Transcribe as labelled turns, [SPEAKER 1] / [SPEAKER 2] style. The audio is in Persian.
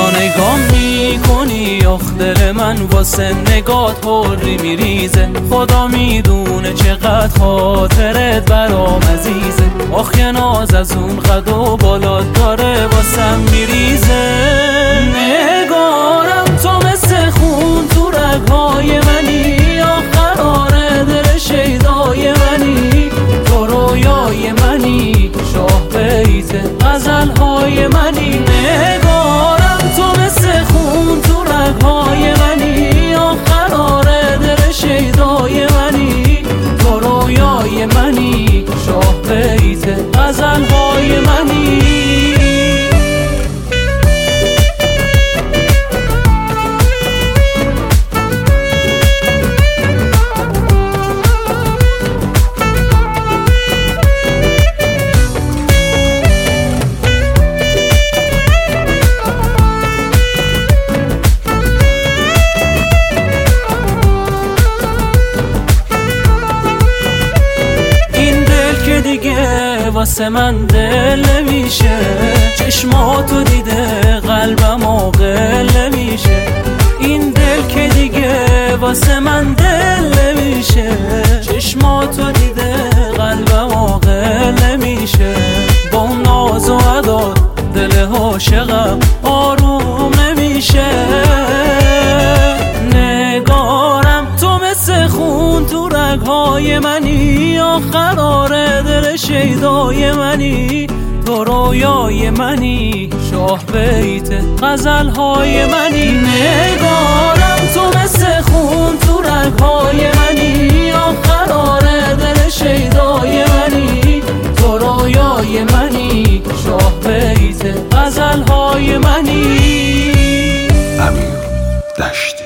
[SPEAKER 1] تا نگاه میکنی آخ دل من واسه نگات حری میریزه. خدا میدونه چقدر خاطرت برام عزیزه. آخ یه ناز از اون قد و بالات داره واسم میریزه. نگارم تو مثل خون تو رگهای منی. آخ قراره دل شیدای منی. تو رویای منی شاه بیت غزلهای منی. نگارم تو مثل خون تو رگهای منی. آخ قراره دل شیدای منی. تو رویای منی شاه بیت غزلهای منی. دیگه واسه من دل نمیشه. چشماتو دیده قلبم عاقل نمیشه. این دل که دیگه واسه من دل نمیشه. چشماتو دیده قلبم عاقل نمیشه. با اون ناز و عداد دل عاشقم آروم نمیشه. نگارم تو مثل خون تو رگهای منی. آخ قراره دل شیدای منی. تو رویای منی شاه بیت غزلهای منی. نگارم تو مثل خون تو رگهای منی. آخ قراره دل شیدای منی. تو رویای منی شاه بیت غزلهای منی.
[SPEAKER 2] امیر دشت